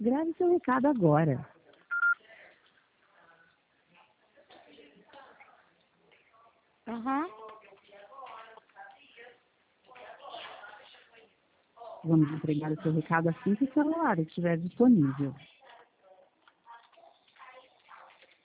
Grave seu recado agora. Aham. Vamos entregar o seu recado assim que o celular estiver disponível.